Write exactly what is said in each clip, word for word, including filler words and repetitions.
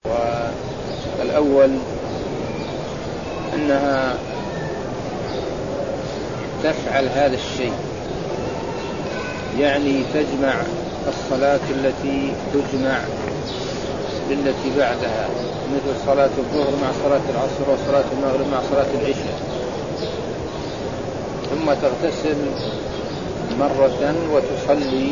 والأول أنها تفعل هذا الشيء، يعني تجمع الصلاة التي تجمع بالتي بعدها، مثل صلاة الظهر مع صلاة العصر وصلاة المغرب مع صلاة العشاء، ثم تغتسل مرة وتصلي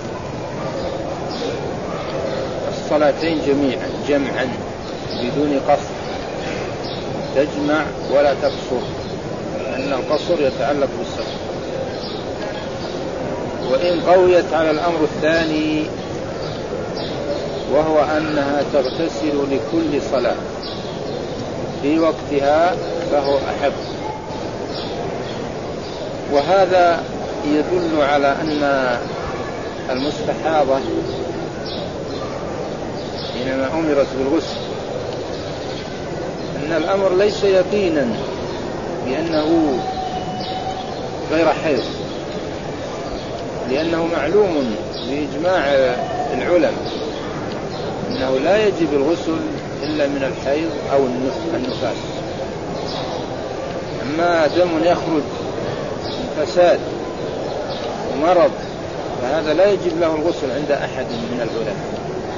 الصلاتين جميعا جمعا بدون قصر، تجمع ولا تقصر، لأن القصر يتعلق بالسفر. وإن قويت على الأمر الثاني وهو أنها تغتسل لكل صلاة في وقتها فهو أحب. وهذا يدل على أن المستحاضة حينما أمرت بالغسل أن الأمر ليس يقينا بأنه غير حيض، لأنه معلوم بإجماع العلماء أنه لا يجب الغسل إلا من الحيض أو النفاس. أما دم يخرج من فساد ومرض فهذا لا يجب له الغسل عند أحد من العلماء.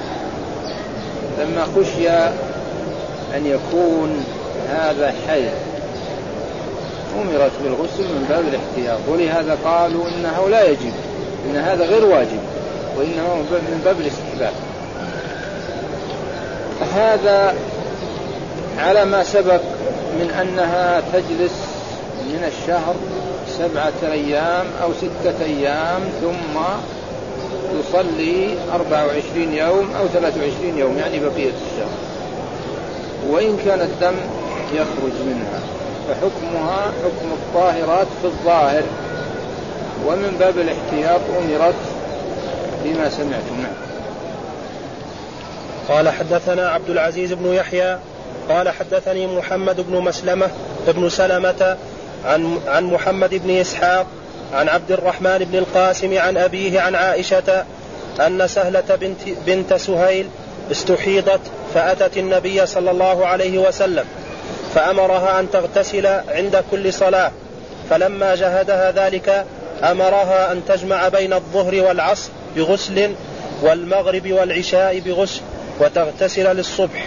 لما خشي أن يكون هذا حيض أمرت بالغسل من باب الاحتياط، ولهذا قالوا إنه لا يجب، إن هذا غير واجب وإنما من باب الاستحباب. هذا على ما سبق من أنها تجلس من الشهر سبعة أيام أو ستة أيام ثم تصلي أربعة وعشرين يوم أو ثلاثة وعشرين يوم، يعني بقية الشهر. وإن كان الدم يخرج منها فحكمها حكم الطاهرات في الظاهر، ومن باب الاحتياط أمرت بما سمعتم. قال حدثنا عبد العزيز بن يحيى قال حدثني محمد بن مسلمة بن سلمة عن, عن محمد بن إسحاق عن عبد الرحمن بن القاسم عن أبيه عن عائشة أن سهلة بنت, بنت سهيل استحيضت فأتت النبي صلى الله عليه وسلم فأمرها أن تغتسل عند كل صلاة، فلما جهدها ذلك أمرها أن تجمع بين الظهر والعصر بغسل والمغرب والعشاء بغسل وتغتسل للصبح.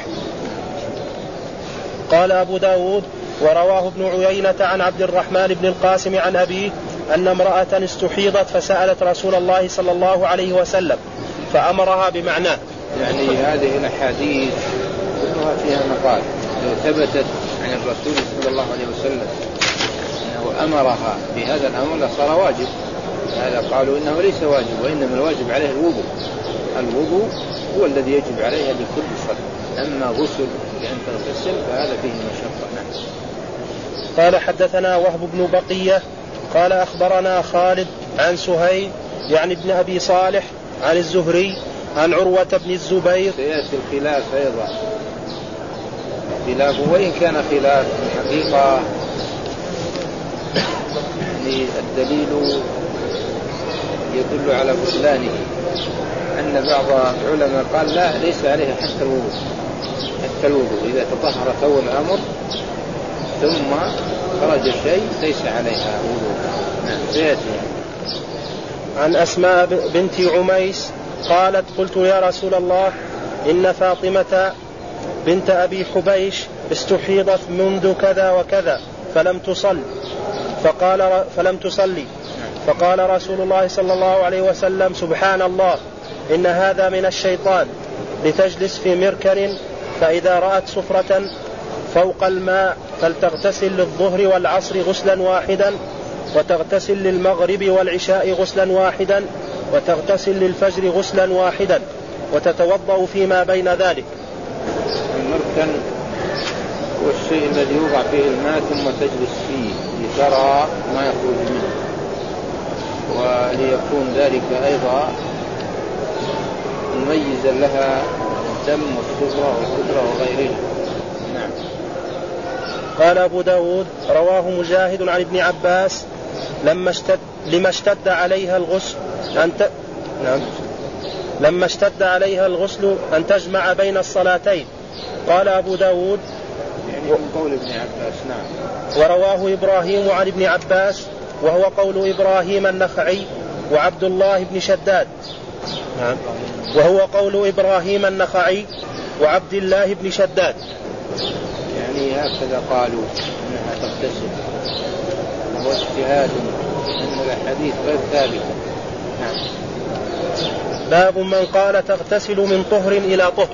قال أبو داود ورواه ابن عيينة عن عبد الرحمن بن القاسم عن أبيه أن امرأة استحيضت فسألت رسول الله صلى الله عليه وسلم فأمرها بمعناه. يعني هذه الأحاديث كلها فيها مقال، لو ثبتت عن الرسول صلى الله عليه وسلم أنه أمرها بهذا الأمر لصار واجب. هذا قالوا إنه ليس واجب، وإنما الواجب عليه الوضوء، الوضوء هو الذي يجب عليها لكل صلاة. أما غسل لأن تغتسل فهذا فيه مشقة. نعم. قال حدثنا وهب بن بقية قال أخبرنا خالد عن سهيل يعني ابن أبي صالح عن الزهري عن عروة بن الزبير. سيأتي الخلاف أيضا، خلاف وإن كان خلاف الحقيقة الدليل يدل على بطلانه، أن بعض العلماء قال لا ليس عليها حتى الوضوء، حتى الوضوء إذا تطهرت أول الأمر ثم خرج الشيء ليس عليها وضوء. نعم. سيأتي. عن أسماء بنت عميس قالت قلت يا رسول الله إن فاطمة بنت أبي حبيش استحيضت منذ كذا وكذا فلم تصل فقال فلم تصلي فقال رسول الله صلى الله عليه وسلم سبحان الله إن هذا من الشيطان، لتجلس في مركن فإذا رأت صفرة فوق الماء فلتغتسل للظهر والعصر غسلا واحدا وتغتسل للمغرب والعشاء غسلا واحدا وتغتسل للفجر غسلا واحدا وتتوضأ فيما بين ذلك. المركن هو الشيء الذي يوضع فيه الماء ثم تجلس فيه لترى ما يخرج منه، وليكون ذلك أيضا مميزا لها الدم والصفرة والكدرة وغيره. نعم. قال أبو داود رواه مجاهد عن ابن عباس لما اشتد, لما اشتد عليها الغسل أن ت... نعم. لما اشتد عليها الغسل أن تجمع بين الصلاتين قال أبو داود يعني من قول ابن عباس. نعم. ورواه إبراهيم عن ابن عباس وهو قول إبراهيم النخعي وعبد الله بن شداد. نعم. وهو قول إبراهيم النخعي وعبد الله بن شداد. يعني هكذا قالوا أنها تغتسل، وهو اجتهاد أن الحديث غير ثابت. نعم. باب من قال تغتسل من طهر إلى طهر،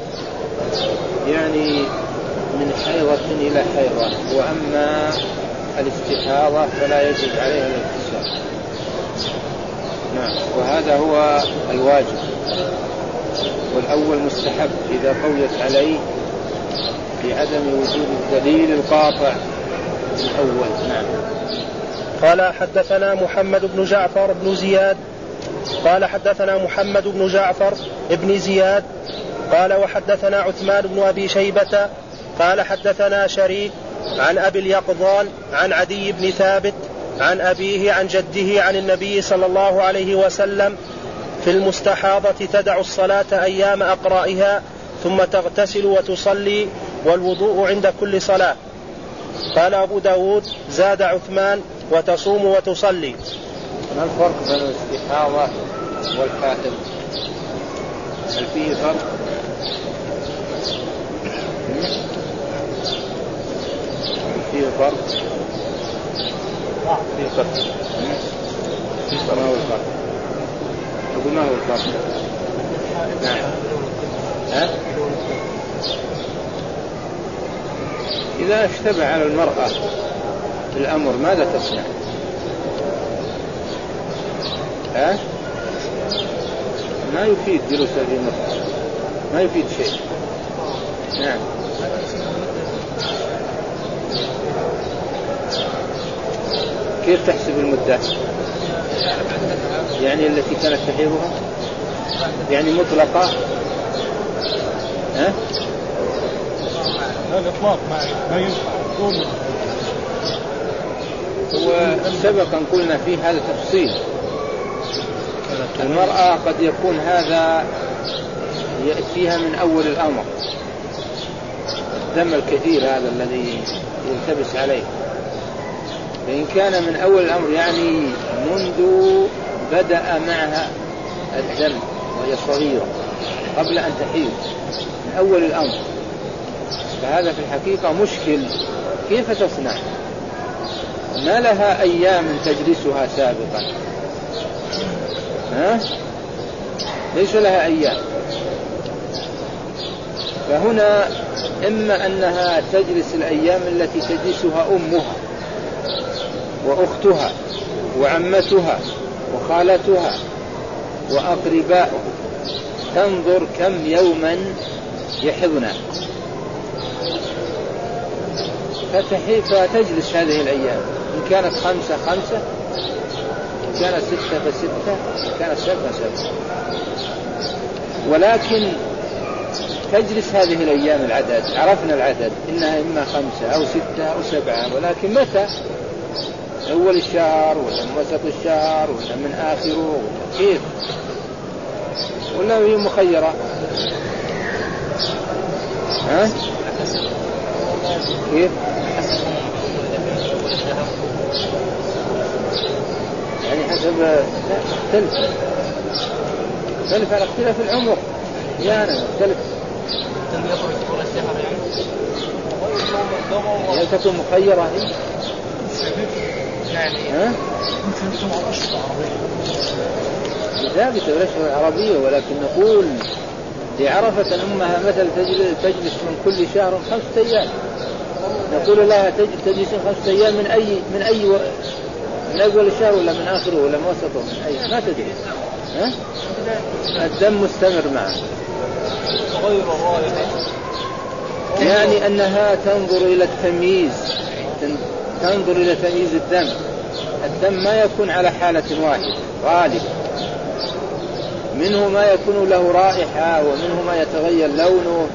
يعني من حيضة إلى حيضة، وأما الاستحاضة فلا يجب عليها الاغتسال. نعم. وهذا هو الواجب، والأول مستحب إذا قويت عليه لعدم وجود الدليل القاطع الأول. نعم. قال حدثنا محمد بن جعفر بن زياد قال حدثنا محمد بن جعفر بن زياد قال وحدثنا عثمان بن أبي شيبة قال حدثنا شريك عن أبي اليقظان عن عدي بن ثابت عن أبيه عن جده عن النبي صلى الله عليه وسلم في المستحاضة تدع الصلاة أيام أقرائها ثم تغتسل وتصلي والوضوء عند كل صلاة. قال أبو داود زاد عثمان وتصوم وتصلي. ما الفرق بين الاستحاضة والحائض؟ هل فيه فرق؟ فيه فرق؟ فيه فرق. ما هو الفرق؟ أقول ما هو الفرق؟ نعم. ها؟ إذا اشتبه على المرأة الأمر ماذا تصنع؟ ها؟ ما يفيد جلوس هذه المرأة، ما يفيد شيء. نعم. كيف تحسب المدة؟ يعني التي كانت تحيضها يعني مطلقة؟ ها؟ لا الإطلاق ما ينفع. هو سبقا قلنا فيه هذا تفصيل. المرأة قد يكون هذا يأتيها من أول الأمر، الدم الكثير هذا الذي يلتبس عليه، فإن كان من أول الأمر يعني منذ بدأ معها الدم وهي صغيرة قبل أن تحيض من أول الأمر، فهذا في الحقيقة مشكل. كيف تصنع؟ ما لها أيام تجلسها سابقا، ها؟ ليس لها أيام. فهنا إما أنها تجلس الأيام التي تجلسها أمها وأختها وعمتها وخالتها وأقرباؤها، تنظر كم يوما يحضنا فتجلس هذه الأيام، إن كانت خمسة خمسة، إن كانت ستة فستة، إن كانت سبعة سبعة، ولكن تجلس هذه الأيام العدد، عرفنا العدد إنها إما خمسة أو ستة أو سبعة، ولكن متى؟ أول الشهر ولا من وسط الشهر ولا من آخره، كيف؟ ولا هي مخيرة؟ ها؟ كيف؟ يعني حسب لا تختلف تختلف على اختلاف العمر، يعني مختلف. هل تكون مخيرة هي؟ ها؟ ثابتة بالأشهر العربية، ولكن نقول لعرفة أمها مثل تجلس من كل شهر خمسة أيام، نقول لها تجلس خمسة أيام من أي من أي و... من أول الشهر ولا من آخره ولا من وسطه، من أي ما تدري. ها؟ الدم مستمر معه، يعني أنها تنظر إلى التمييز، تنظر إلى تمييز الدم. الدم ما يكون على حالة واحدة غالبا، منه ما يكون له رائحة ومنه ما يتغير لونه.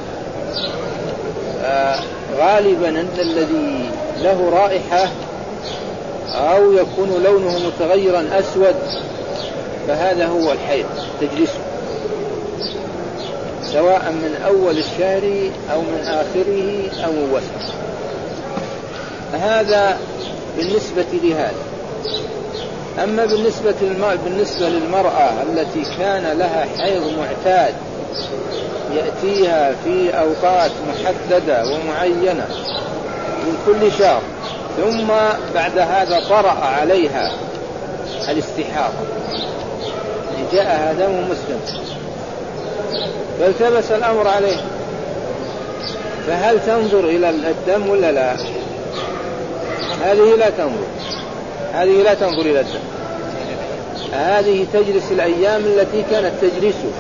آه غالبا أن الذي له رائحة أو يكون لونه متغيرا أسود فهذا هو الحيض تجلسه. سواء من أول الشهر أو من آخره أو من وسطه. هذا بالنسبة لهذا. أما بالنسبة بالنسبة للمرأة التي كان لها حيض معتاد يأتيها في أوقات محددة ومعينة من كل شهر، ثم بعد هذا طرأ عليها الاستحاضة، جاءها دم مسلم فالتبس الأمر عليه، فهل تنظر إلى الدم ولا لا؟ هذه لا تنظر، هذه لا تنظر إلى الدم، هذه تجلس الأيام التي كانت تجلسه،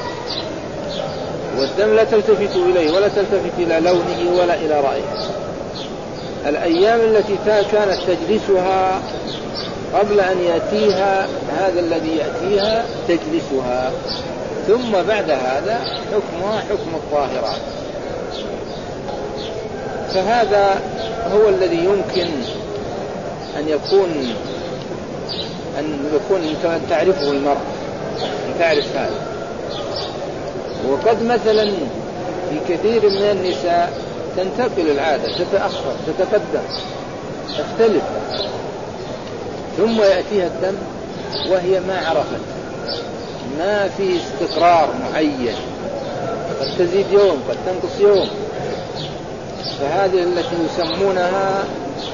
والدم لا تلتفت إليه ولا تلتفت إلى لونه ولا إلى رأيه. الأيام التي كانت تجلسها قبل أن يأتيها هذا الذي يأتيها تجلسها، ثم بعد هذا حكمها حكم الطاهرات. فهذا هو الذي يمكن أن يكون أن يكون تعرفه المرأة، أن تعرف هذا. وقد مثلا في كثير من النساء تنتقل العادة، تتأخر، تتقدم، تختلف، ثم يأتيها الدم وهي ما عرفت، ما في استقرار معين، قد تزيد يوم قد تنقص يوم. فهذه التي يسمونها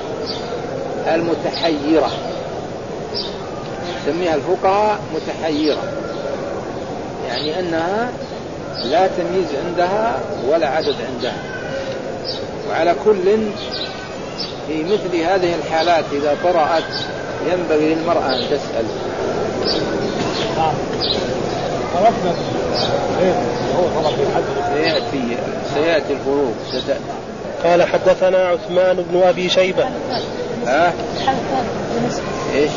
المتحيرة، يسميها الفقهاء متحيرة، يعني أنها لا تمييز عندها ولا عدد عندها. وعلى كل في مثل هذه الحالات إذا طرأت ينبغي للمرأة أن تسأل. سيأتي سيأتي الفروق ستأتي. قال حدثنا عثمان بن أبي شيبة. ها؟ إيش؟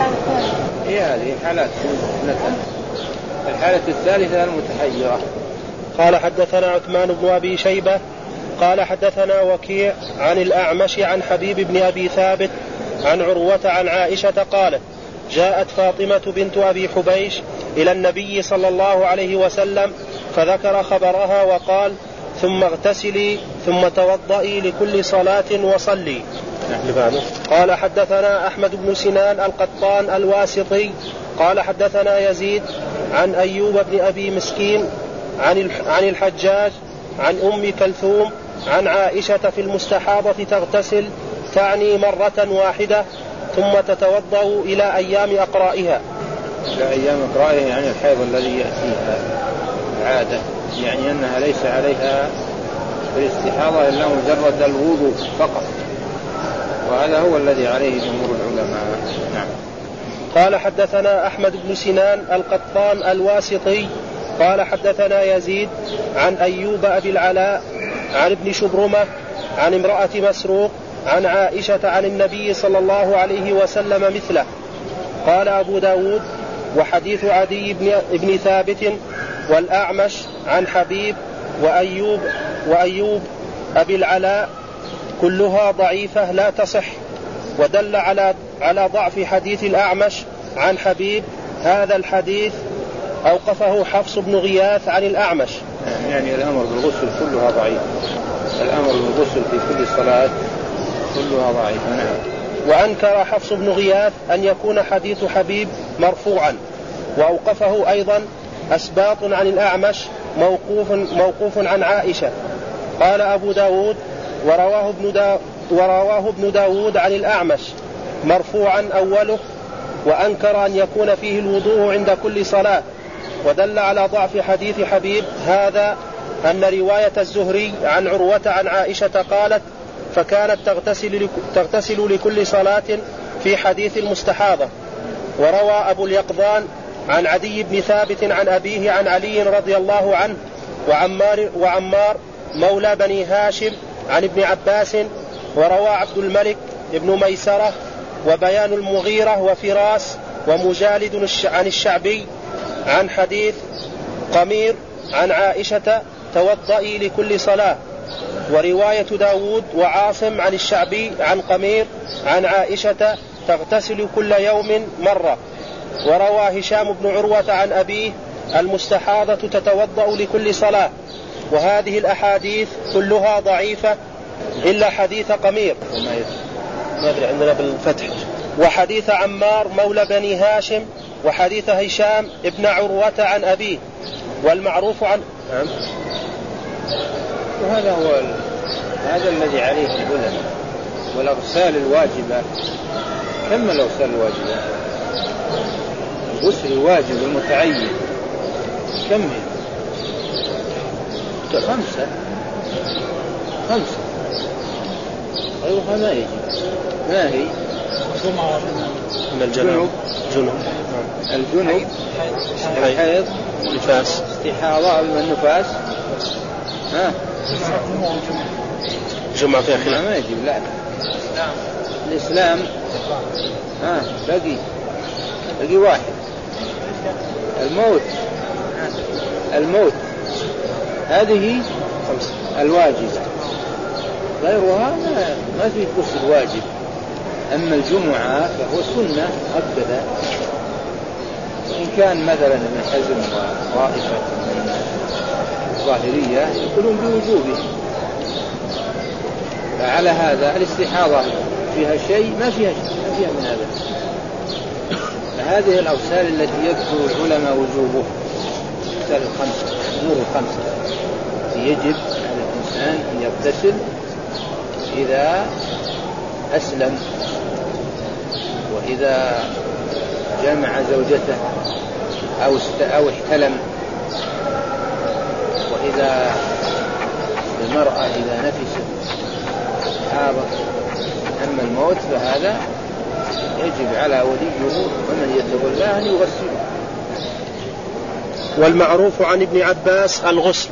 هي هذه حالات اثنتين. الحالة الثالثة المتحيرة. قال حدثنا عثمان بن أبي شيبة قال حدثنا وكيع عن الأعمش عن حبيب بن أبي ثابت عن عروة عن عائشة قالت: جاءت فاطمة بنت أبي حبيش إلى النبي صلى الله عليه وسلم فذكر خبرها وقال: ثم اغتسلي ثم توضئي لكل صلاة وصلي. قال حدثنا أحمد بن سنان القطان الواسطي قال حدثنا يزيد عن أيوب بن أبي مسكين عن الحجاج عن أم كلثوم عن عائشة في المستحاضة تغتسل تعني مرة واحدة ثم تتوضأ إلى أيام أقرائها. إلى أيام أقرائها يعني الحيض الذي يأتيها عادة، يعني أنها ليس عليها في الاستحاضة إلا مجرد الوضوء فقط، وهذا هو الذي عليه جمهور العلماء. نعم. قال حدثنا أحمد بن سنان القطان الواسطي قال حدثنا يزيد عن أيوب أبي العلاء عن ابن شبرمة عن امرأة مسروق عن عائشة عن النبي صلى الله عليه وسلم مثله. قال أبو داود: وحديث عدي بن ثابت والأعمش عن حبيب وأيوب وأيوب أبي العلاء كلها ضعيفة لا تصح، ودل على على ضعف حديث الأعمش عن حبيب هذا الحديث أوقفه حفص بن غياث عن الأعمش. يعني الأمر بالغسل كلها ضعيف، الأمر بالغسل في كل صلاة كلها ضعيف. نعم. وأنكر حفص بن غياث أن يكون حديث حبيب مرفوعا، وأوقفه أيضا أسباط عن الأعمش موقوف, موقوف عن عائشة. قال أبو داود: ورواه ابن, دا ورواه ابن داود عن الأعمش مرفوعا أوله، وأنكر أن يكون فيه الوضوء عند كل صلاة. ودل على ضعف حديث حبيب هذا أن رواية الزهري عن عروة عن عائشة قالت: فكانت تغتسل, تغتسل لكل صلاة في حديث المستحاضة. وروى أبو اليقظان عن عدي بن ثابت عن أبيه عن علي رضي الله عنه وعمار, وعمار مولى بني هاشم عن ابن عباس. وروى عبد الملك ابن ميسرة وبيان المغيرة وفراس ومجالد عن الشعبي عن حديث قمير عن عائشة: توضئي لكل صلاة. ورواية داود وعاصم عن الشعبي عن قمير عن عائشة: تغتسل كل يوم مرة. وروى هشام بن عروة عن أبيه المستحاضة تتوضأ لكل صلاة. وهذه الأحاديث كلها ضعيفة إلا حديث قمير ما أدري عندنا بالفتح، وحديث عمار مولى بني هاشم، وحديث هشام ابن عروة عن أبيه. والمعروف عن نعم. وهذا هو ال... هذا الذي عليه العلماء. والأغسال الواجبة كم الأغسال الواجبة؟ الغسل الواجب المتعين كم هي؟ خمسة خمسة غيرها ما يجي. ما هي؟ من الجنوب جنوب الجنوب الحيض نفاس استحاضة النفاس ها جمعة في أخير ما يجي. لا الإسلام ها باقي باقي واحد الموت الموت هذه الواجب غيرها ما, ما في غسل واجب. أما الجمعة فهو سنة مؤكدة. إن كان مثلا ابن حزم وطائفة من الظاهرية يقولون بوجوبه. فعلى هذا الاستحاضة فيها شيء ما فيها شيء ما فيها من هذا. فهذه الأغسال التي يذكر العلماء وجوبه الأغسال الخمسة أمور الخمسة يجب على الإنسان أن يغتسل إذا أسلم، وإذا جمع زوجته أو أو احتلم، وإذا المرأة إذا نفست حاضر. أما الموت فهذا يجب على وليه ومن يتولاه أن يغسله. والمعروف عن ابن عباس الغسل،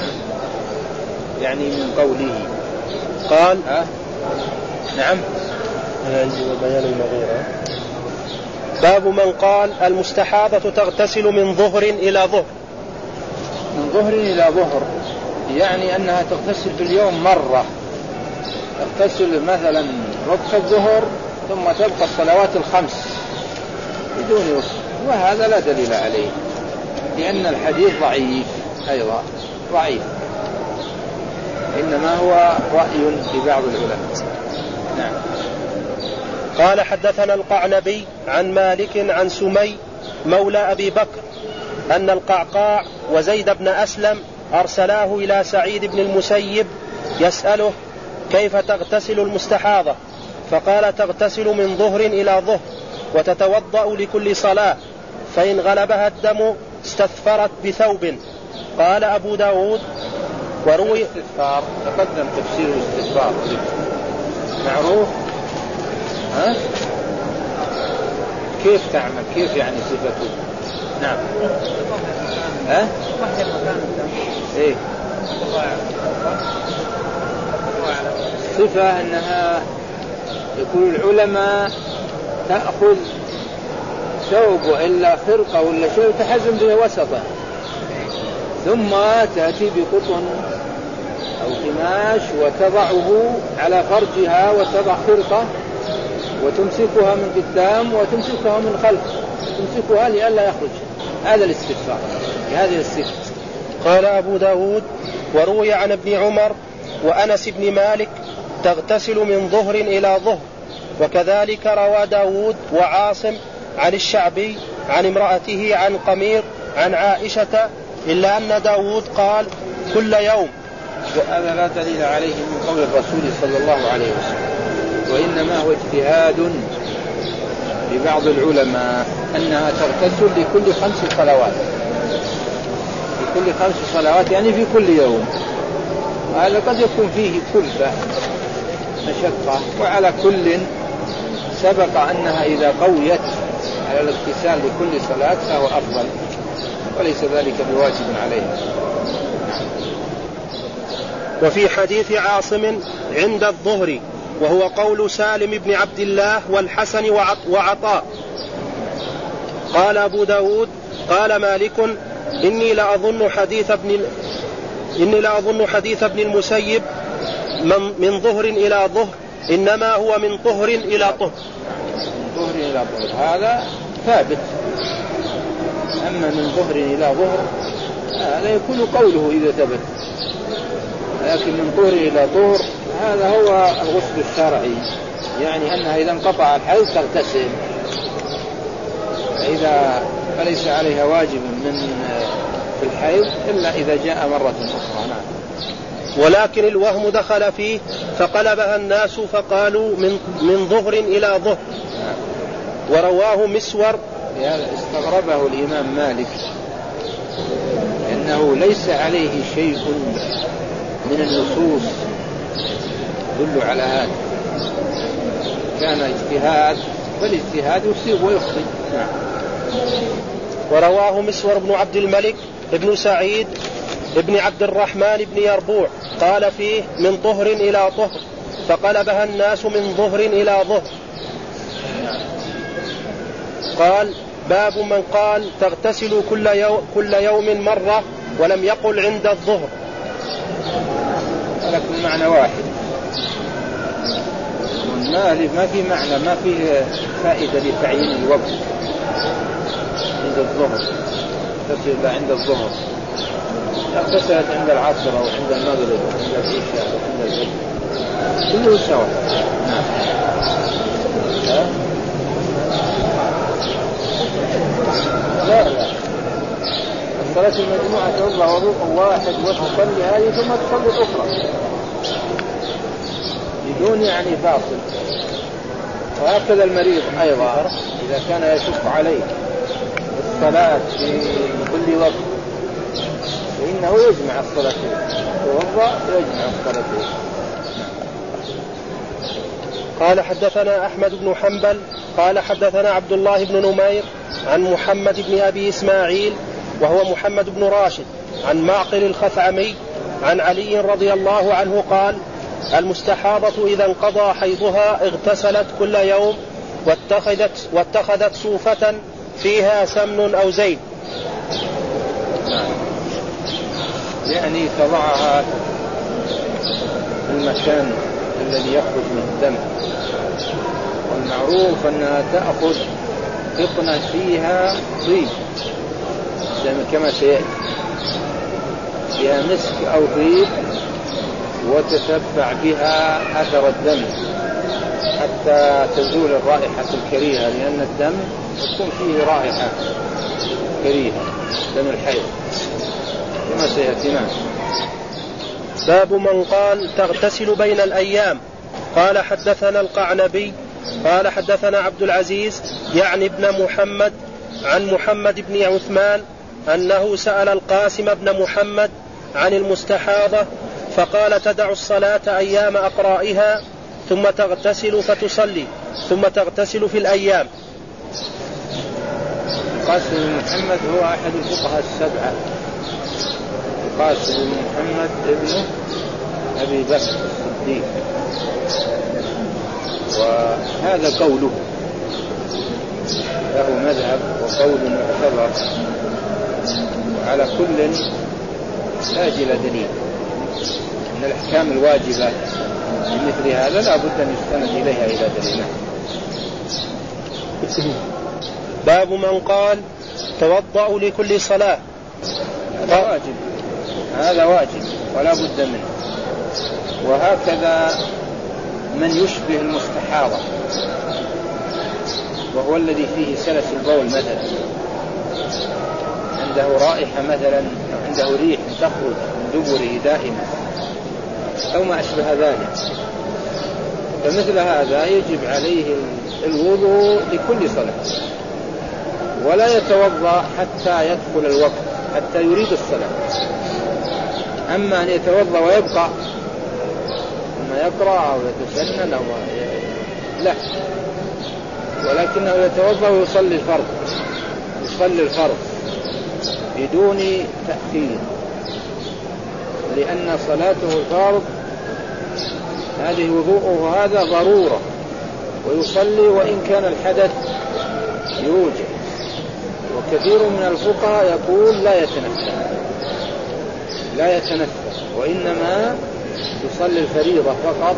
يعني من قوله قال أه؟ نعم عندي بيان المغيرة باب من قال المستحاضة تغتسل من ظهر إلى ظهر. من ظهر إلى ظهر يعني أنها تغتسل في اليوم مرة، تغتسل مثلا وقت الظهر ثم تبقى الصلوات الخمس بدون وصف، وهذا لا دليل عليه لأن الحديث ضعيف أيضا ضعيف، إنما هو رأي لبعض العلماء. نعم. قال حدثنا القعنبي عن مالك عن سمي مولى أبي بكر أن القعقاع وزيد بن أسلم أرسلاه إلى سعيد بن المسيب يسأله كيف تغتسل المستحاضة، فقال تغتسل من ظهر إلى ظهر وتتوضأ لكل صلاة، فإن غلبها الدم استثفرت بثوب. قال أبو داود وروي الاستثفار تقدم تفسير الاستثفار معروف. ها؟ كيف تعمل كيف يعني صفته؟ نعم. ها؟ ايه صفة أنها يقول العلماء تأخذ ثوب وإلا خرقة ولا شيء تحزم به وسطه، ثم تأتي بقطن أو قماش وتضعه على فرجها وتضع خرقة وتمسكها من قدام وتمسكها من خلف، تمسكها لئلا يخرج. هذا الاستغفار بهذه الصفة. قال أبو داود وروي عن ابن عمر وأنس بن مالك تغتسل من ظهر إلى ظهر، وكذلك روى داود وعاصم عن الشعبي عن امرأته عن قمير عن عائشة، إلا أن داود قال كل يوم. وهذا لا دليل عليه من قول الرسول صلى الله عليه وسلم، وإنما هو اجتهاد لبعض العلماء أنها تغتسل لكل خمس صلوات، لكل خمس صلوات يعني في كل يوم. وهذا قد يكون فيه كلفة مشقة، وعلى كل سبق أنها إذا قويت على الاغتسال لكل صلاة فهو أفضل، وليس ذلك بواجب عليها. وفي حديث عاصم عند الظهر، وهو قول سالم بن عبد الله والحسن وعطاء. قال أبو داود قال مالك إني لأظن حديث ابن إني لأظن حديث ابن المسيب من, من ظهر إلى ظهر إنما هو من طهر إلى طهر. طهر إلى طهر هذا ثابت، أما من ظهر إلى ظهر هذا يكون قوله إذا ثبت، لكن من طهر إلى طهر هذا هو الغسل الشرعي، يعني أنها إذا انقطع الحيض تغتسل، فإذا فليس عليها واجب من في الحيض إلا إذا جاء مرة أخرى. نعم. ولكن الوهم دخل فيه فقلبها الناس فقالوا من, من ظهر إلى ظهر. نعم. ورواه مسور. استغربه الإمام مالك لأنه ليس عليه شيء من النصوص يدل على هذا، كان اجتهاد، فالاجتهاد يصيب ويخطئ. نعم. ورواه مسور بن عبد الملك ابن سعيد ابن عبد الرحمن بن يربوع قال فيه من طهر إلى طهر فقلبها الناس من ظهر إلى ظهر. قال باب من قال تغتسل كل يوم, كل يوم مرة ولم يقل عند الظهر. لكن معنى واحد، ما في معنى، ما فيه فائدة لتعيين الوقت عند الظهر، تغتسل عند الظهر، اغتسلت عند العصر أو عند المغرب أو عند العشاء أو عند الفجر كله سواء. نعم. لا لا، الصلاة المجموعة توضع وضوء واحد وتصلي هذه ثم تصلي الأخرى بدون يعني فاصل. وهكذا المريض أيضا إذا كان يشق عليه الصلاة في كل وقت فإنه يجمع الصلاتين، يتوضأ ويجمع الصلاتين. قال حدثنا أحمد بن حنبل قال حدثنا عبد الله بن نمير عن محمد بن أبي إسماعيل وهو محمد بن راشد عن معقل الخثعمي عن علي رضي الله عنه قال المستحاضة إذا انقضى حيضها اغتسلت كل يوم واتخذت, واتخذت صوفة فيها سمن أو زيت، يعني تضعها في المكان الذي يخرج من الدم، والمعروف أنها تأخذ قطنة فيها طيب كما سيأتي، فيها مسك أو طيب وتتبع بها أثر الدم حتى تزول الرائحة الكريهة، لأن الدم يكون فيه رائحة كريهة دم الحيض كما سيأتي. باب من قال تغتسل بين الأيام. قال حدثنا القعنبي قال حدثنا عبد العزيز يعني ابن محمد عن محمد بن عثمان أنه سأل القاسم بن محمد عن المستحاضة فقال تدع الصلاة أيام أقرائها ثم تغتسل فتصلي ثم تغتسل في الأيام. القاسم بن محمد هو أحد الفقهاء السبعة، القاسم بن محمد ابن أبي بكر الصديق، وهذا قوله له مذهب وقول معتبر، وعلى كل ساجل دليل أن الأحكام الواجبة مثل هذا لا بد أن يستند إليها إلى دليل. باب من قال توضأ لكل صلاة. هذا واجب، هذا واجب ولا بد منه. وهكذا من يشبه المستحاضة وهو الذي فيه سلس البول مثلا، عنده رائحة مثلا أو عنده ريح تخرج من دبره دائما أو ما أشبه ذلك، فمثل هذا يجب عليه الوضوء لكل صلاة ولا يتوضأ حتى يدخل الوقت حتى يريد الصلاة. أما أن يتوضأ ويبقى ثم يقرأ أو يتسنن أو لا، ولكنه يتوضأ ويصلي الفرض، يصلي الفرض بدون تأخير، لأن صلاته الفرض هذه وضوءه هذا ضرورة، ويصلي وإن كان الحدث يوجد. وكثير من الفقهاء يقول لا يتنفس لا يتنفس وإنما يصلي الفريضة فقط،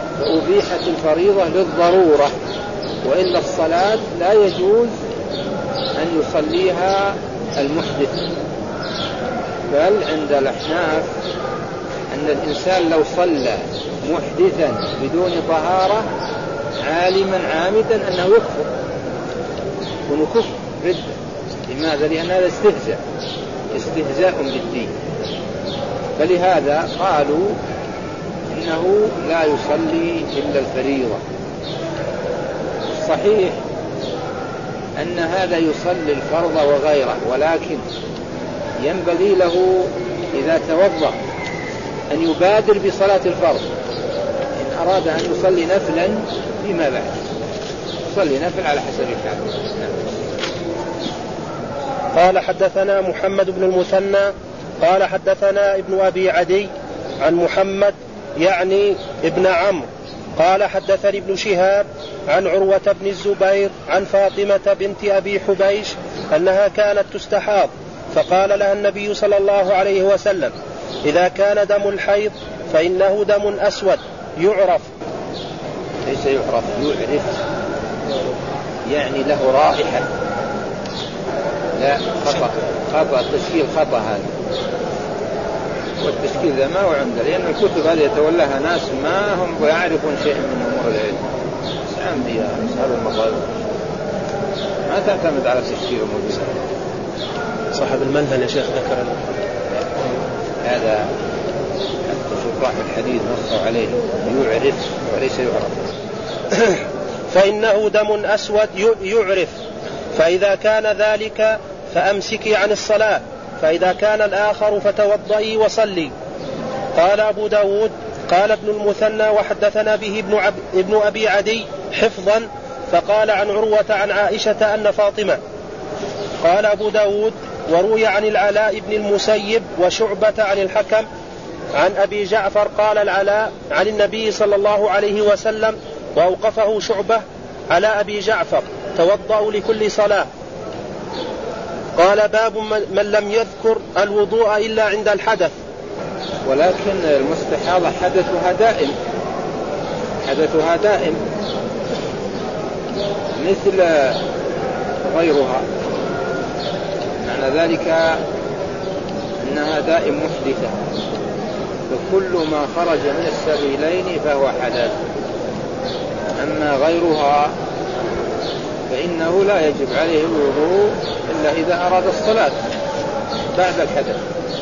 فأبيحت الفريضة للضرورة، وإلا الصلاة لا يجوز أن يصليها المحدث، بل عند الأحناف أن الإنسان لو صلى محدثا بدون طهارة عالما عامدا أنه يكفر، يكون كفر ردة. لماذا؟ لأن هذا استهزاء استهزاء بالدين، فلهذا قالوا إنه لا يصلي إلا الفريضة. الصحيح أن هذا يصلي الفرض وغيره، ولكن ينبغي له إذا توضأ أن يبادر بصلاة الفرض. إن أراد أن يصلي نفلا فيما بعد يصلي نفل على حسب الحال. قال حدثنا محمد بن المثنى قال حدثنا ابن أبي عدي عن محمد يعني ابن عمرو قال حدثني ابن شهاب عن عروة بن الزبير عن فاطمة بنت أبي حبيش أنها كانت تستحاض، فقال لها النبي صلى الله عليه وسلم: إذا كان دم الحيض فإنه دم أسود يعرف. ليس يعرف، يعرف، يعني له رائحة. لا خطأ خطأ التشكيل خطأ هذا، والتشكيل ذا ما هو عنده، لأن الكتب هذه يتولاها ناس ما هم يعرفون شيء من أمور العلم، أنبياء أصحاب المصائب، ما تعتمد على تشكيل الموجود. صاحب المنهل يا شيخ ذكر هذا شراح الحديث نصوا عليه يعرف وليس يعرف. فإنه دم أسود يعرف، فإذا كان ذلك فأمسكي عن الصلاة، فإذا كان الآخر فتوضئي وصلي. قال أبو داود قال ابن المثنى وحدثنا به ابن, عب ابن أبي عدي حفظا، فقال عن عروة عن عائشة أن فاطمة. قال أبو داود وروي عن العلاء بن المسيب وشعبة عن الحكم عن أبي جعفر قال العلاء عن النبي صلى الله عليه وسلم، وأوقفه شعبة على أبي جعفر: توضأوا لكل صلاة. قال باب من لم يذكر الوضوء إلا عند الحدث. ولكن المستحاضة حدثها دائم، حدثها دائم مثل غيرها، معنى ذلك أنها دائم محدثة، فكل ما خرج من السبيلين فهو حدث. أما غيرها فإنه لا يجب عليه الوضوء إلا إذا أراد الصلاة بعد الحدث.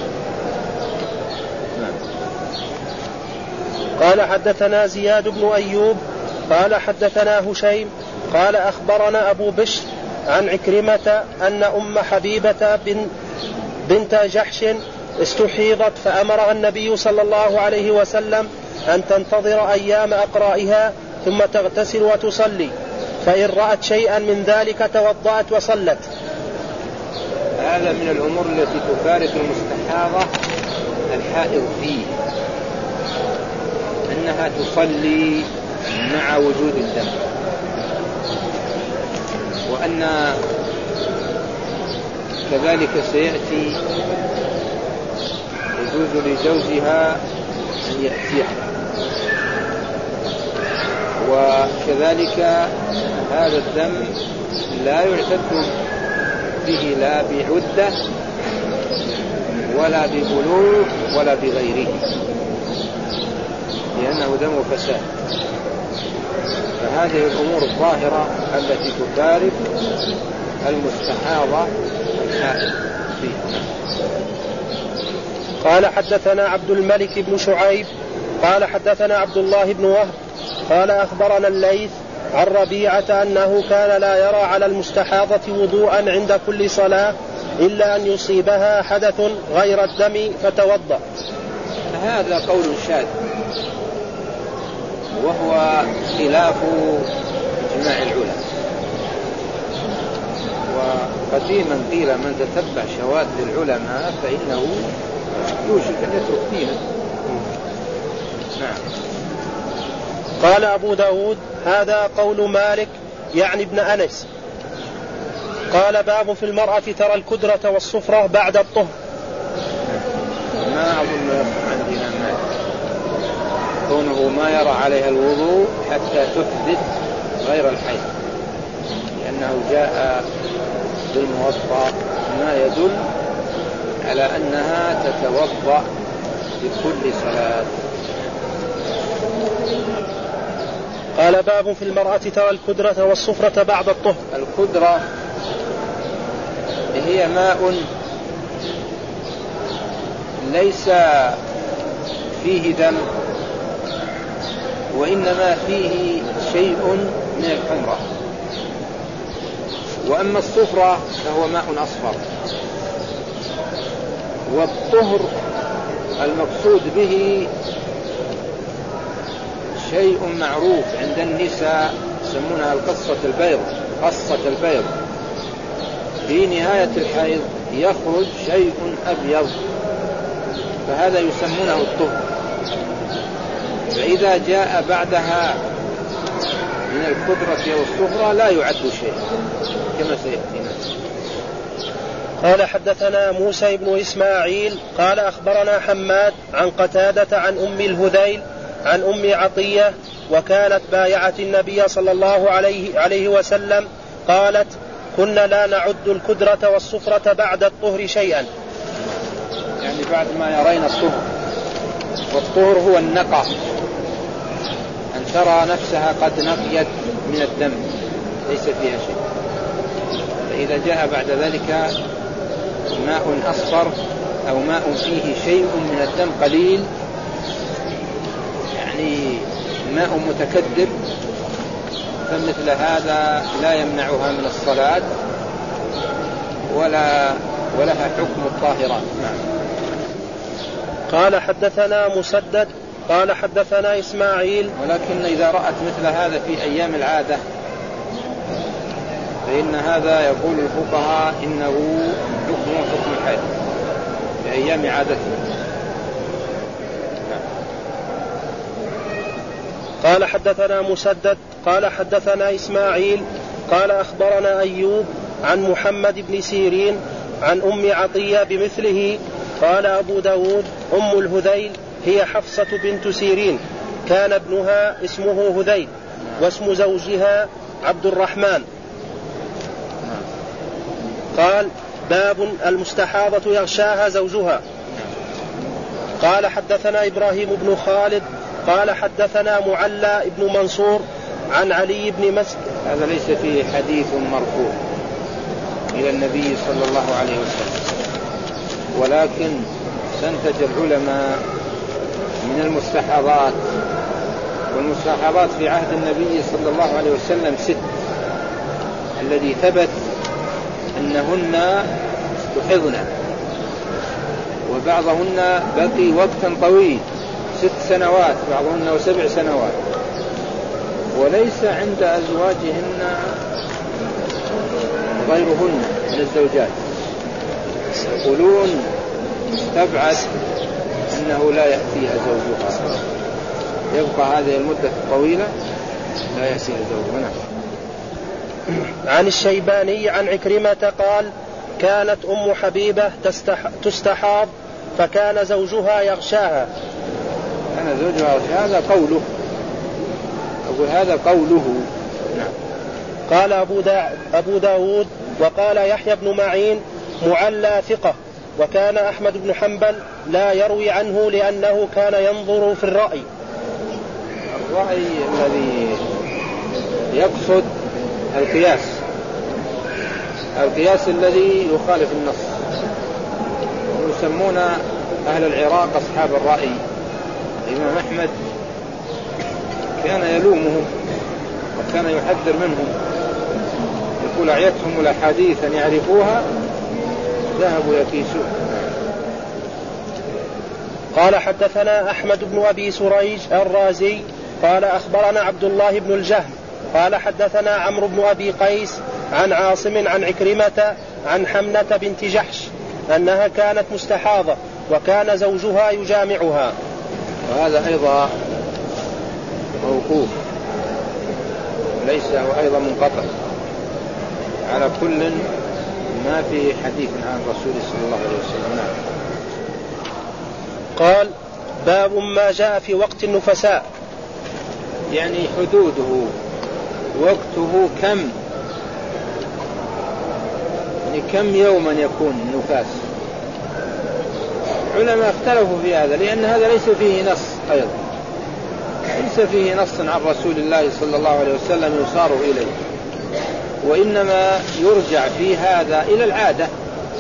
قال حدثنا زياد بن أيوب قال حدثنا هشيم قال أخبرنا أبو بشر عن عكرمة أن أم حبيبة بن بنت جحش استحيضت، فأمرها النبي صلى الله عليه وسلم أن تنتظر أيام أقرائها ثم تغتسل وتصلي، فإن رأت شيئا من ذلك توضأت وصلت. هذا من الأمور التي تفارق المستحاضة الحائض فيه، أنها تصلي مع وجود الدم، وأن كذلك سيأتي يجوز لزوجها أن يأتيها، وكذلك هذا الدم لا يعتد به لا بعدة ولا ببلوغ ولا بغيره، لأنه دم فساد. فهذه الأمور الظاهرة التي تفارق المستحاضة الحائض فيه. قال حدثنا عبد الملك بن شعيب قال حدثنا عبد الله بن وهب قال أخبرنا الليث عن ربيعة أنه كان لا يرى على المستحاضة وضوءا عند كل صلاة إلا أن يصيبها حدث غير الدم فتوضأ. هذا قول شاذ، وهو خلاف إجماع العلماء. وقديما قيل من تتبع شواذ العلماء فإنه يوشك أن يترك دينه. نعم. قال أبو داود هذا قول مالك يعني ابن أنس. قال باب في المرأة ترى الكدرة والصفرة بعد الطهر. ما أظن يصح عندنا مالك كونه ما يرى عليها الوضوء حتى تحدث غير الحيض، لأنه جاء بالموطأ ما يدل على أنها تتوضأ بكل صلاة. قال باب في المرأة ترى الكدرة والصفرة بعد الطهر. الكدرة هي ماء ليس فيه دم وإنما فيه شيء من الحمرة، وأما الصفرة فهو ماء أصفر. والطهر المقصود به شيء معروف عند النساء يسمونها القصة البيض، قصة البيض. في نهاية الحيض يخرج شيء أبيض، فهذا يسمونه الطهر. فإذا جاء بعدها من الكدرة أو الصفرة لا يعد شيء كما سيأتينا. قال حدثنا موسى بن إسماعيل قال أخبرنا حماد عن قتادة عن أم الهذيل عن أم عطية وكانت بايعت النبي صلى الله عليه, عليه وسلم قالت كنا لا نعد الكدرة والصفرة بعد الطهر شيئا، يعني بعد ما يرين الطهر. والطهر هو النقى، أن ترى نفسها قد نقيت من الدم ليس فيها شيء. فإذا جاء بعد ذلك ماء أصفر أو ماء فيه شيء من الدم قليل، يعني ماء متكدر، فمثل هذا لا يمنعها من الصلاة ولا ولها حكم الطاهرات. نعم. قال حدثنا مسدد قال حدثنا إسماعيل. ولكن إذا رأت مثل هذا في أيام العادة فإن هذا يقول الفقهاء إنه حكم حكم الحيض في أيام عادته. قال حدثنا مسدد قال حدثنا إسماعيل قال أخبرنا أيوب عن محمد بن سيرين عن أم عطية بمثله. قال أبو داود أم الهذيل هي حفصة بنت سيرين، كان ابنها اسمه هذيل واسم زوجها عبد الرحمن. قال باب المستحاضة يغشاها زوجها. قال حدثنا إبراهيم بن خالد قال حدثنا معلى بن منصور عن علي بن مسك. هذا ليس فيه حديث مرفوع إلى النبي صلى الله عليه وسلم، ولكن استنتج العلماء من المستحاضات، والمستحاضات في عهد النبي صلى الله عليه وسلم ست، الذي ثبت أنهن استحضن، وبعضهن بقي وقتا طويل ست سنوات بعضهن وسبع سنوات، وليس عند أزواجهن غيرهن من الزوجات. يقولون استبعد أنه لا يأتيها زوجها، يبقى هذه المدة الطويلة لا يأتيها زوجها. عن الشيباني عن عكرمة قال كانت أم حبيبة تستحاض فكان زوجها يغشاها. كان زوجها يغشاها، هذا قوله، أقول هذا قوله. نعم. قال أبو, دا أبو داود وقال يحيى بن معين معلى ثقة، وكان أحمد بن حنبل لا يروي عنه لأنه كان ينظر في الرأي. الرأي الذي يقصد القياس، القياس الذي يخالف النص. يسمون أهل العراق أصحاب الرأي. الإمام أحمد كان يلومهم وكان يحذر منهم، يقول أعيتهم الأحاديث أن يعرفوها ذهبوا يكيسون. قال حدثنا أحمد بن أبي سريج الرازي قال أخبرنا عبد الله بن الجهم قال حدثنا عمرو بن أبي قيس عن عاصم عن عكرمة عن حمنة بنت جحش أنها كانت مستحاضة وكان زوجها يجامعها. وهذا أيضا موقوف ليس وأيضا منقطع، على كل ما في حديث عن الرسول صلى الله عليه وسلم. قال باب ما جاء في وقت النفساء، يعني حدوده، وقته كم، يعني كم يوما يكون نفاس؟ علماء اختلفوا في هذا، لأن هذا ليس فيه نص أيضا، ليس فيه نص عن رسول الله صلى الله عليه وسلم يصار إليه، وإنما يرجع في هذا إلى العادة.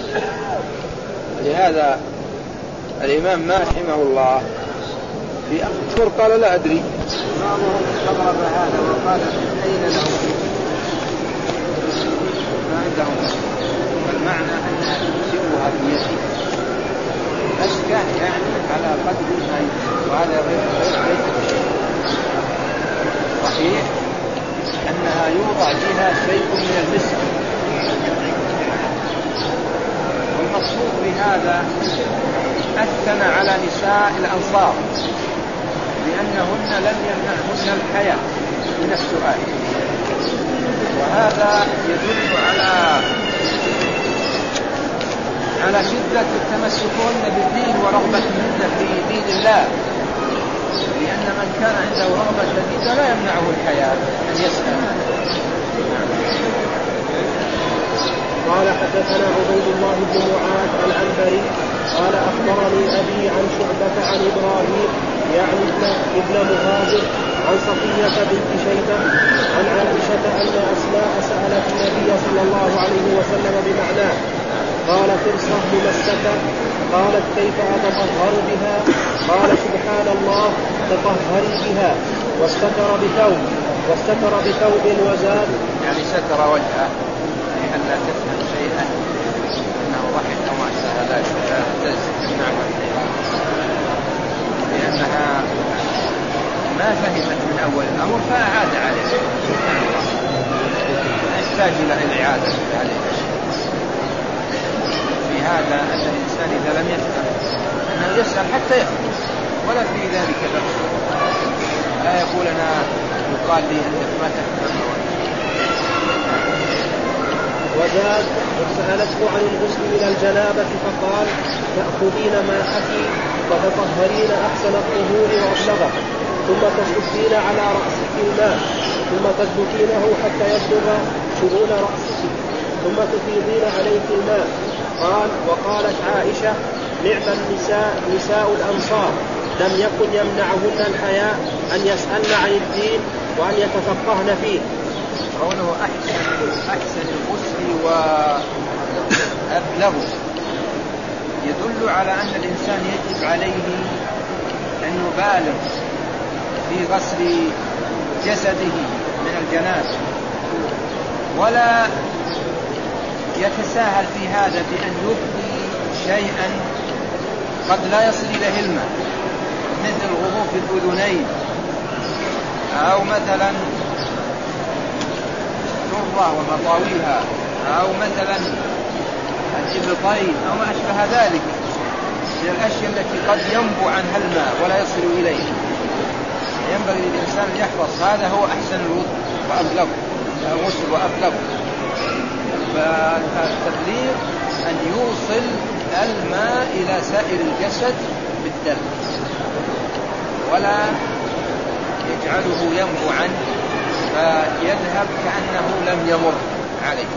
لهذا الإمام مالك رحمه الله في أخر قال لا أدري، بعضهم استغرب هذا وقال أين له ما عندهم، فالمعنى أنها تمسكها بيده مسكة يعني على قدر ما يمسك، وهذا غير غير صحيح أنها يوضع بها شيء من المسك. والمقصود بهذا أثنى على نساء الأنصار لأنهن لم يمنعهن الحياء من السؤال، وهذا يدل على على شدة تمسكهن بالدين ورغبتهن في دين الله، لأن من كان عنده رغبة شديدة لا يمنعه الحياء أن يسأل. قال حدثنا عبيد الله بن معاذ العنبري قال أخبرني أبي عن شعبة عن إبراهيم يعني ابن مهاجر عن صفية بنت شيبة عن عائشة أن أسماء سألت النبي صلى الله عليه وسلم بمعناه، قالت ارصه ممسكة، قالت كيف أتطهر بها؟ قال سبحان الله تطهري بها، واستتر بثوب واستتر بثوب وزاد يعني ستر وجهه لأن لا تفهم شيئا أنه ضحك أو ما شاء ذلك لا تمنعه لأنها ما فهمت من أول الأمر فأعاد عليه، يحتاج إلى الإعادة عليه. في هذا أن الإنسان إذا لم يفهم أنه يسأل حتى يفهم، ولا في ذلك بأس، لا يقول أنا يقال لي أنك ما تفهم. وزاد وسألته عن الغسل من الجنابة فقال تأخذين ماءك فتطهرين أحسن الطهور وأبلغه، ثم تصبين على رأسك الماء ثم تسلكينه حتى يبلغ شؤون رأسك ثم تفيضين عليك الماء. قال وقالت عائشة نعم النساء نساء الأنصار لم يكن يمنعهن الحياء أن يسألن عن الدين وأن يتفقهن فيه. قوله أحسن أحسن الغسل وأبلغ يدل على أن الإنسان يجب عليه أن يبالغ في غسل جسده من الجنابة، ولا يتساهل في هذا بأن يبقي شيئا قد لا يصل إليه الماء مثل غضوف الأذنين أو مثلا السرة ومطاويها أو مثلا الإبطين أو ما أشبه ذلك من الأشياء التي قد ينبو عنها الماء ولا يصل إليه. ينبغي للإنسان أن يحفظ هذا، هو أحسن الوضوء وأبلغ الغسل وأبلغ. فالتبليغ أن يوصل الماء إلى سائر الجسد بالدم ولا يجعله ينبو عنه فيذهب كأنه لم يمر عليه.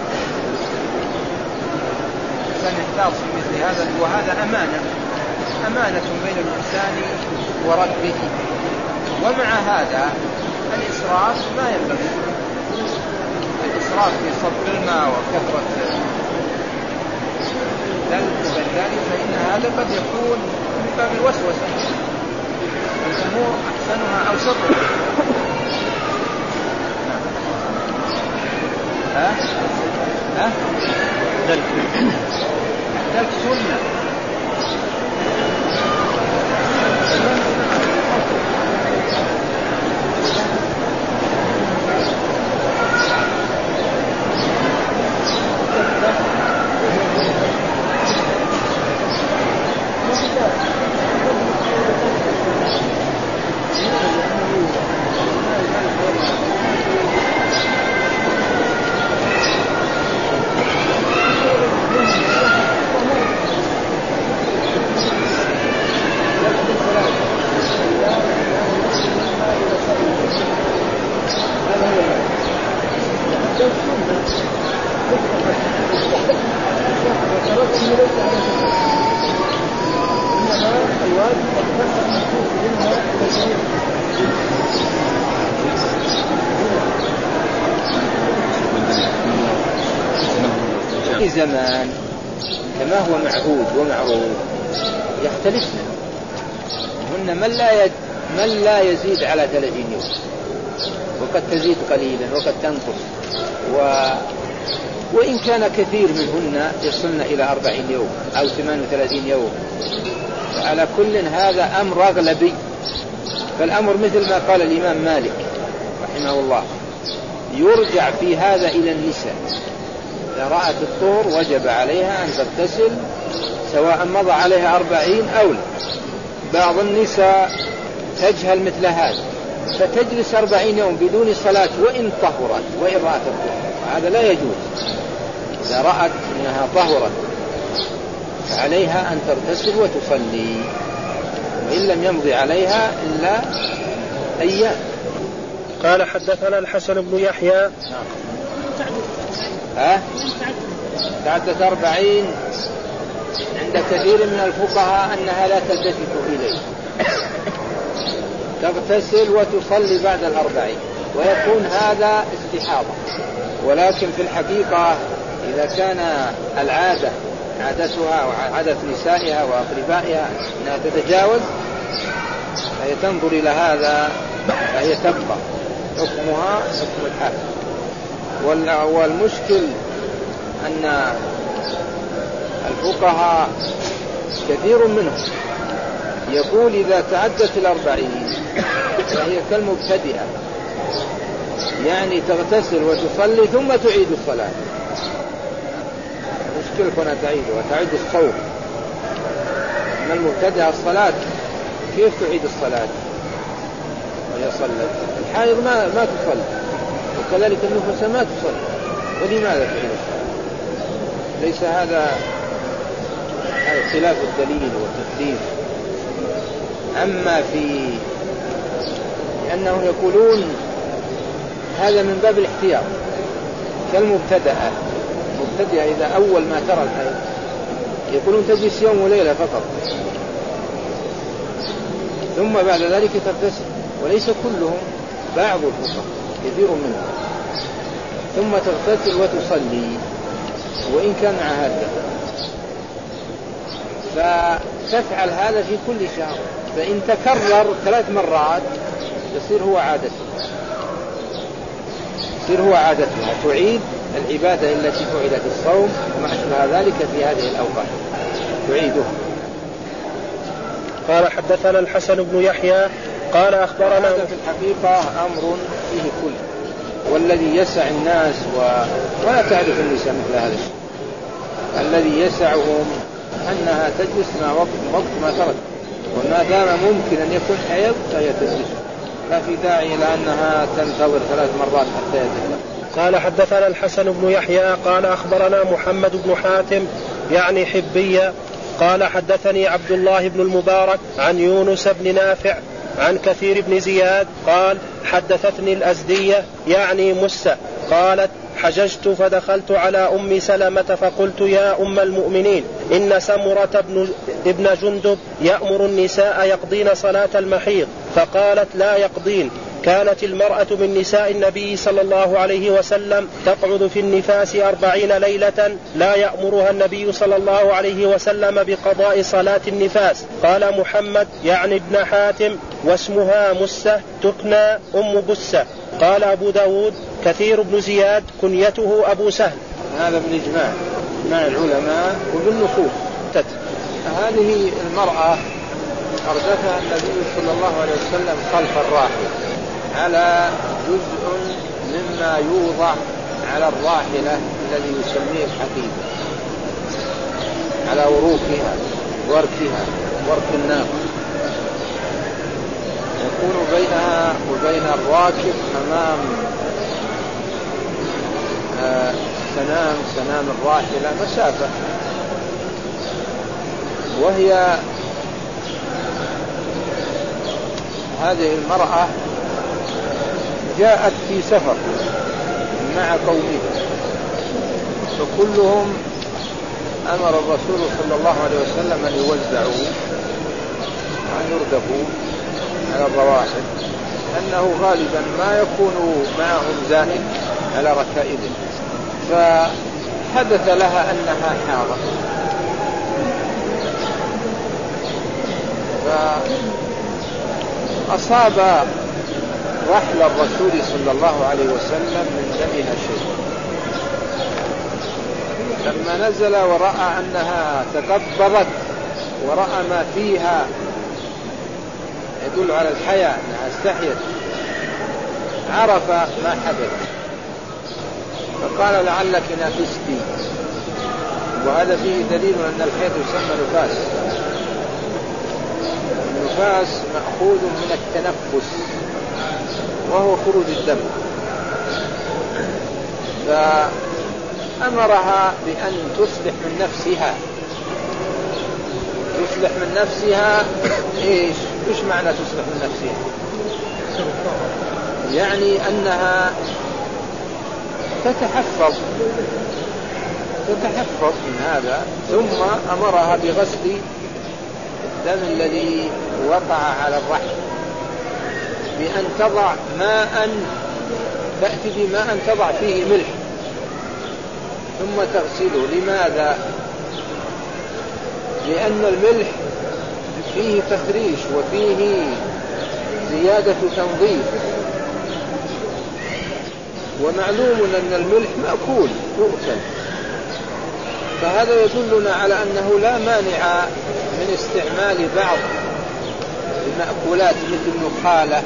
الإنسان يحتاط في مثل هذا، وهذا أمانة أمانة بين الإنسان وربه. ومع هذا الإسراف ما ينبغي، الإسراف في صب الماء وكثرة ذلك فإن هذا قد يكون من باب الوسوسة. الأمور أحسنها أوسطها. ها ها دلك دلك سنة. زمان كما هو معهود ومعروف يختلفن. هن من لا يد من لا يزيد على ثلاثين يوم، وقد تزيد قليلا وقد تنقص، و... وإن كان كثير منهن يصلن إلى أربعين يوم أو ثمان وثلاثين يوم. على كل هذا أمر أغلبي، فالأمر مثل ما قال الإمام مالك رحمه الله، يرجع في هذا إلى النساء. إذا رأت الطهر وجب عليها أن تغتسل سواء مضى عليها أربعين أو لا. بعض النساء تجهل مثل هذا فتجلس أربعين يوم بدون صلاة وإن طهرت وإن رأت الطهر، هذا لا يجوز. إذا رأت أنها طهرت فعليها أن تغتسل وتصلي، وإن لم يمضي عليها إلا أيام. قال حدثنا الحسن بن يحيى. ها؟ تعدت أربعين عند كثير من الفقهاء أنها لا تلتفت إليه، تغتسل وتصلي بعد الأربعين، ويكون هذا استحاضة. ولكن في الحقيقة إذا كان العادة عادتها وعادة نسائها وأقربائها أنها تتجاوز فهي تنظر إلى هذا، فهي تبقى حكمها حكم الحاكم. والمشكل أن الفقهاء كثير منهم يقول إذا تعدت الأربعين فهي كالمبتدئة، يعني تغتسل وتصلي ثم تعيد الصلاة. مشكلة هنا تعيد وتعيد الصوم. أما المبتدئة الصلاة كيف تعيد الصلاة وهي صلت؟ الحائض ما ما تصلي، وكذلك النفساء ما تصلي، ولماذا تعيد الصلاة؟ ليس هذا هذا خلاف الدليل والتكليف. أما في لأنهم يقولون هذا من باب الاحتياط كالمبتدأة. مبتدئة إذا أول ما ترى الحيض يقولون تجلس يوم وليلة فقط، ثم بعد ذلك تغتسل، وليس كلهم، بعض الفقهاء كثير منهم، ثم تغتسل وتصلي وإن كان معها الدم. فتفعل هذا في كل شهر، فإن تكرر ثلاث مرات يصير هو عادتها يصير هو عادتها تعيد العبادة التي فعلت الصوم وما أشبه ذلك في هذه الأوقات تعيدها. قال حدثنا الحسن بن يحيى قال أخبرنا. هذا في الحقيقة أمر فيه كل، والذي يسع الناس و... ولا تعرف النساء مثل هذا الشيء، الذي يسعهم أنها تجلس مع وقت, وقت ما ترك، وما دام ممكن أن يكون حيض فهي تجلس، لا في داعي إلى أنها تنتظر ثلاث مرات حتى يتكلم. قال حدثنا الحسن بن يحيى قال أخبرنا محمد بن حاتم يعني حبية قال حدثني عبد الله بن المبارك عن يونس بن نافع عن كثير بن زياد قال حدثتني الأزدية يعني مسة قالت حججت فدخلت على أم سلمة فقلت يا أم المؤمنين إن سمرة ابن جندب يأمر النساء يقضين صلاة المحيض، فقالت لا يقضين. كانت المرأة من نساء النبي صلى الله عليه وسلم تقعد في النفاس أربعين ليلة لا يأمرها النبي صلى الله عليه وسلم بقضاء صلاة النفاس. قال محمد يعني ابن حاتم واسمها مسة تكنى أم بسة. قال أبو داود كثير بن زياد كنيته أبو سهل. هذا من إجماع مع العلماء وبالنصوص. هذه المرأة أردفها النبي صلى الله عليه وسلم خلف الراحل على جزء مما يوضع على الراحلة الذي يسميه الحقيبة، على وروكها وركها ورك الناقة، يكون بينها وبين الراكب أمام آه سنام سنام الراحلة مسافة، وهي هذه المرأة جاءت في سفر مع قومها، فكلهم أمر الرسول صلى الله عليه وسلم أن يوزعوا وأن يردفوا على الرواحل، أنه غالبا ما يكون معهم زائد على ركائبهم، حدث لها أنها حاضت، فأصاب رحل الرسول صلى الله عليه وسلم من دمها شيء، لما نزل ورأى أنها تقبضت ورأى ما فيها يدل على الحياة أنها استحيت، عرف ما حدث فقال لعلك نفستي، وهذا فيه دليل أن الحيض يسمى نفاس. النفاس مأخوذ من التنفس وهو خروج الدم، فأمرها بأن تصلح من نفسها. تصلح من نفسها إيش؟ إيش معنى تصلح من نفسها؟ يعني أنها تتحفظ تتحفظ من هذا، ثم أمرها بغسل الدم الذي وقع على الرحم بأن تضع ماء، تأتي بماء تضع فيه ملح ثم تغسله. لماذا؟ لأن الملح فيه تفريش وفيه زيادة تنظيف، ومعلوم أن الملح مأكول يؤكل، فهذا يدلنا على أنه لا مانع من استعمال بعض المأكولات مثل النخالة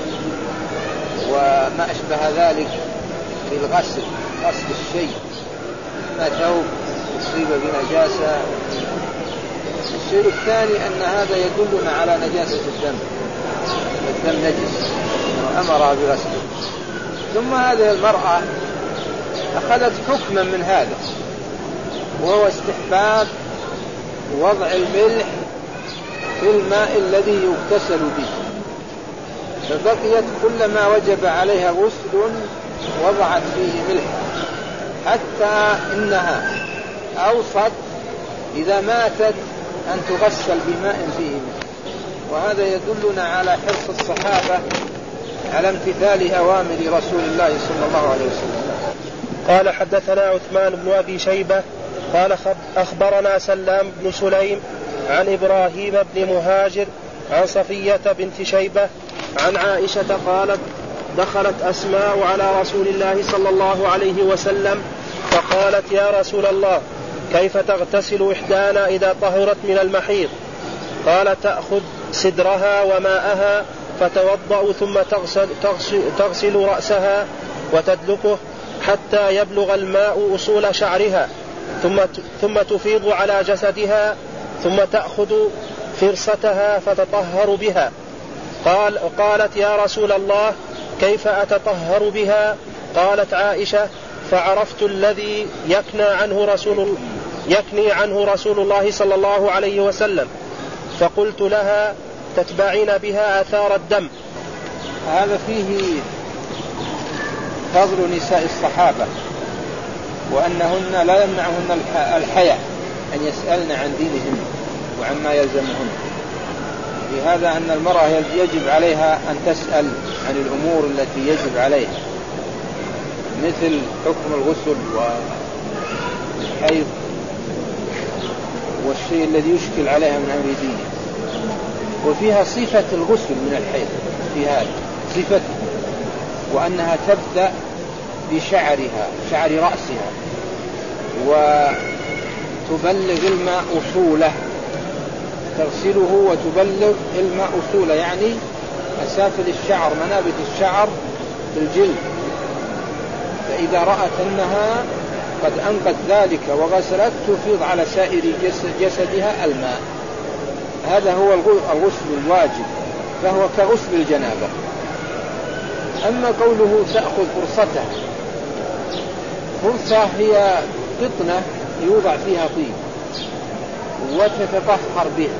وما أشبه ذلك في الغسل، غسل الشيء، ما ثوب أصيب بنجاسة. الشيء الثاني أن هذا يدلنا على نجاسة الدم، الدم نجس وأمرها بغسله. ثم هذه المرأة أخذت حكما من هذا، وهو استحباب وضع الملح في الماء الذي يغتسل به، فبقيت كلما وجب عليها غسل وضعت فيه ملح، حتى إنها أوصت إذا ماتت أن تغسل بماء فيه ملح. وهذا يدلنا على حرص الصحابة على امتثال أوامر رسول الله صلى الله عليه وسلم. قال حدثنا عثمان بن أبي شيبة قال أخبرنا سلام بن سليم عن إبراهيم بن مهاجر عن صفية بنت شيبة عن عائشة قالت دخلت أسماء على رسول الله صلى الله عليه وسلم فقالت يا رسول الله كيف تغتسل إحدانا إذا طهرت من المحيض؟ قال تأخذ سدرها وماءها فتوضأ ثم تغسل, تغسل, تغسل رأسها وتدلكه حتى يبلغ الماء أصول شعرها، ثم, ثم تفيض على جسدها، ثم تأخذ فرصتها فتطهر بها. قال قالت يا رسول الله كيف أتطهر بها؟ قالت عائشة فعرفت الذي يكنى عنه رسول يكني عنه رسول الله صلى الله عليه وسلم، فقلت لها تتبعين بها آثار الدم. هذا فيه فضل نساء الصحابة، وأنهن لا يمنعهن الحياء أن يسألن عن دينهن وعما يلزمهن. بهذا أن المرأة يجب عليها أن تسأل عن الأمور التي يجب عليها، مثل حكم الغسل والحيض والشيء الذي يشكل عليها من أمر دينها. وفيها صفة الغسل من الحيض في هذا صفة، وأنها تبدأ بشعرها شعر رأسها وتبلغ الماء أصوله، تغسله وتبلغ الماء أصوله، يعني أسافل الشعر منابت الشعر بالجلد. فإذا رأت أنها قد أنقت ذلك وغسلت تفيض على سائر جسدها الماء. هذا هو الغسل الواجب، فهو كغسل الجنابة. أما قوله تأخذ فرصتها، فرصة هي قطنة يوضع فيها طيب وتتطهر بها،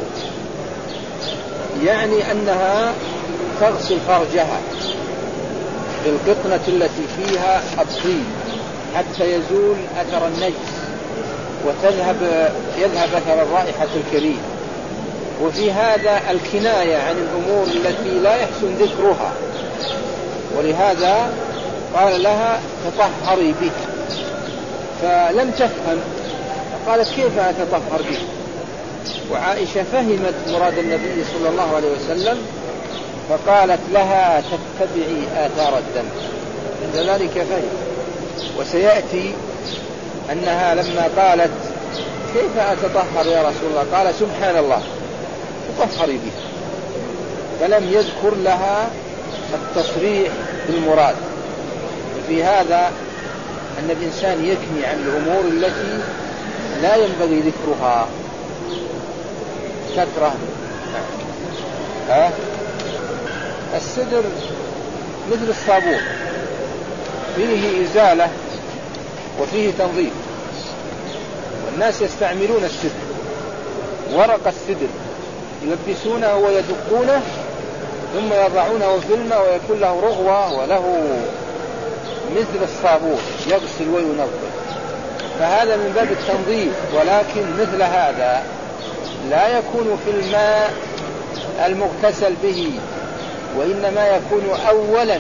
يعني أنها تغسل فرجها بالقطنة التي فيها الطيب حتى يزول أثر النجس وتذهب يذهب أثر الرائحة الكريهة. وفي هذا الكناية عن الأمور التي لا يحسن ذكرها، ولهذا قال لها تطهري به. فلم تفهم، قالت كيف أتطهر به؟ وعائشة فهمت مراد النبي صلى الله عليه وسلم فقالت لها تتبعي آثار الدم، عند ذلك فهم. وسيأتي أنها لما قالت كيف أتطهر يا رسول الله؟ قال سبحان الله تطهري به، فلم يذكر لها التصريح بالمراد. وفي هذا أن الإنسان يكني عن الأمور التي لا ينبغي ذكرها كثرة. ها؟ السدر مثل الصابون، فيه إزالة وفيه تنظيف، والناس يستعملون السدر، ورق السدر يلبسونه ويدقونه ثم يضعونه في الماء ويكون له رغوة وله مثل الصابون يغسل وينظف، فهذا من باب التنظيف. ولكن مثل هذا لا يكون في الماء المغتسل به، وإنما يكون أولا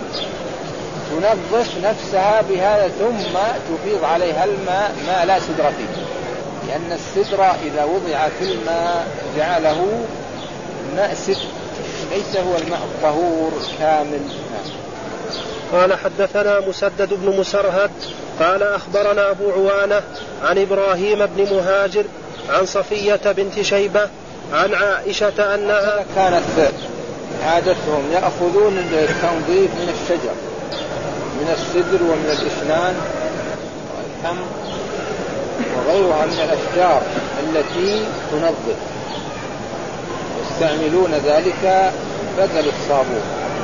تنظف نفسها بهذا ثم تفيض عليها الماء ما لا سدر فيه، لأن السدر إذا وضع في الماء جعله ماء سدر، ليس هو الماء الطهور كامل. قال حدثنا مسدد بن مسرهد قال أخبرنا أبو عوانة عن إبراهيم بن مهاجر عن صفية بنت شيبة عن عائشة أنها كانت عادتهم يأخذون التنظيف من الشجر، من السدر ومن الإسنان والحمض وغيرها من الأشجار التي تنظف، يستعملون ذلك بدل الصابون.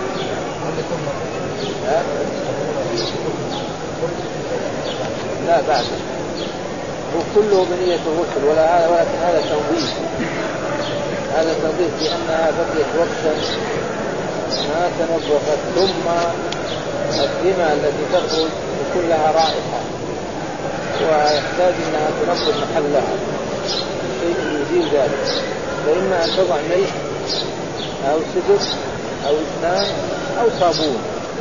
لا بعد وكله بنية الغسل، ولا ولكن هذا تنظيف، هذا تنظيف لأنها بقيت وقتا ما تنظفت، ثم الدماء التي تخرج يكون لها رائحة ويحتاج أنها تنظف محلها، شيء يزيل ذلك، فإما أن تضع ملح أو سدر أو إسنان أو صابون.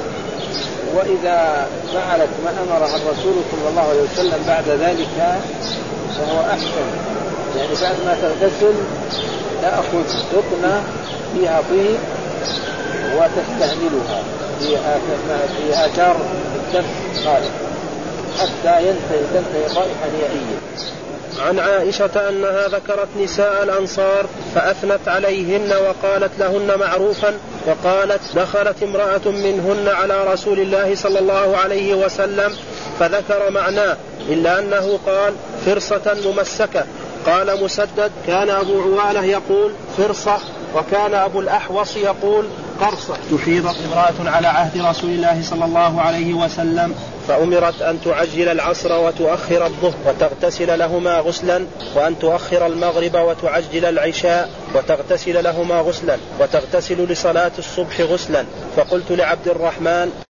وإذا فعلت ما أمرها الرسول صلى الله عليه وسلم بعد ذلك فهو أحسن، يعني بعد ما تغتسل تأخذ قطنة فيها طيب وتستعملها في آثار الدم خالص حتى ينتهي تنتهي الرائحة نهائيا. عن عائشة أنها ذكرت نساء الأنصار فأثنت عليهن وقالت لهن معروفا، وقالت دخلت امرأة منهن على رسول الله صلى الله عليه وسلم فذكر معناه، إلا أنه قال فرصة ممسكة. قال مسدد كان أبو عوانة يقول فرصة، وكان أبو الأحوص يقول قرصة. تحيضت امرأة على عهد رسول الله صلى الله عليه وسلم فأمرت أن تعجل العصر وتؤخر الظهر وتغتسل لهما غسلا، وأن تؤخر المغرب وتعجل العشاء وتغتسل لهما غسلا، وتغتسل لصلاة الصبح غسلا. فقلت لعبد الرحمن